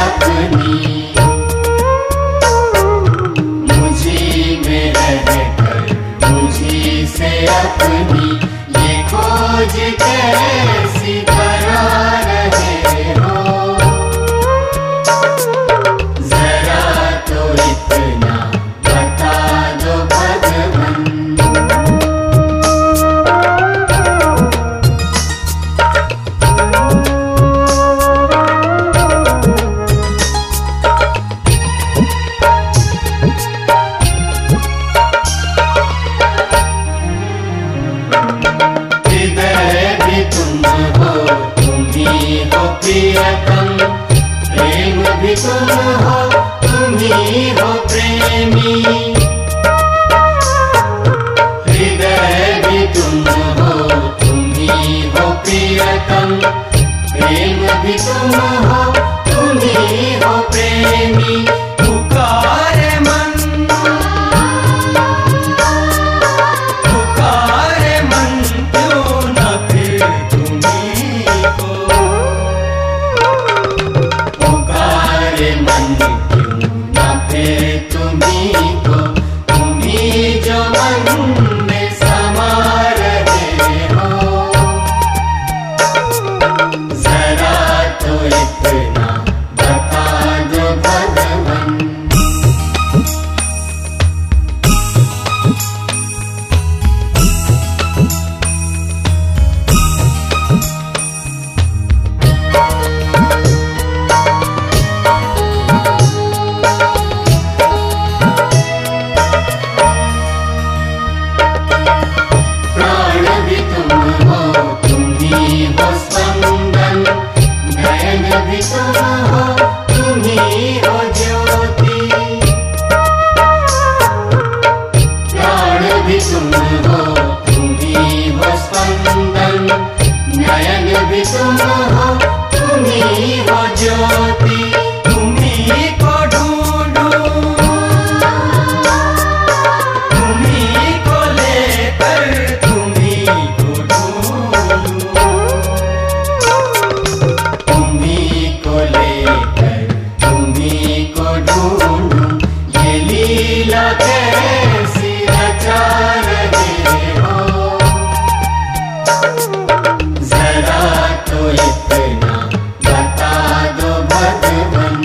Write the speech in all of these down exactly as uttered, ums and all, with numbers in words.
अपनी, मुझी में रहकर मुझी से अपनी, ये खोज कैसी करा रहे हो। जरा तो इतना बता दो भगवन। हृदय भी तुम हो, तुम ही हो प्रियतम, प्रेम भी तुम हो, तुम ही हो प्रेमी। हृदय भी तुम हो, तुम ही हो प्रियतम, प्रेम भी तुम हो, तुम ही हो प्रेमी। पुकारे मन, पुकारे मन, क्यों न फिर तुम्हीं को। पुकारे मन, क्यों न फिर तुम्हीं को, तुम्हीं जो मन में समा रहे हो। जरा तो इतना बता दो भगवन। प्राण भी तुम हो, तुम ही हो स्पंदन, नयन भी तुम हो, तुम ही हो ज्योति। प्राण भी तुम हो, तुम ही हो स्पंदन, नयन भी तुम हो, तुम ही हो ज्योति। तुम्हीं को ढूंढूं, तुम्हीं को लेकर, तुम्हीं को ढूंढूं, तुम्हीं को लेकर, तुम्हीं को ढूंढूं। ये लीला कैसी रचा रहे हो। जरा तो इतना बता दो भगवन।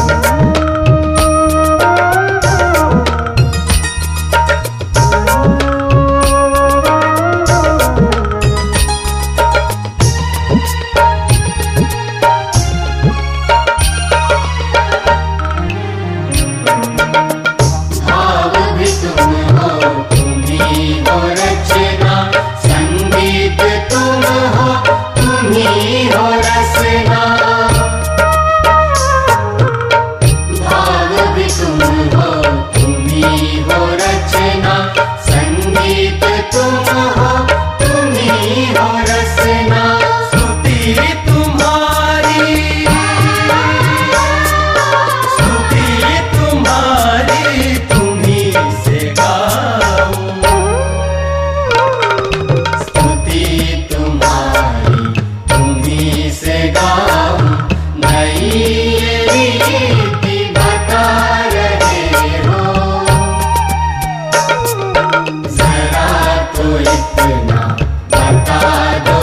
भाव भी तुम हो, तुम ही हो रचना, संगीत तुम हो, तुम ही हो रसना। भाव भी तुम हो, तुम ही हो रचना, संगीत तुम हो, तुम ही हो रसना। स्तुति तुम्हारी, स्तुति तुम्हारी, तुम्हीं से गाऊं। स्तुति तुम्हारी, तुम्हीं से गाऊं। नई ये रीति बता रहे हो। जरा तो इतना बता दो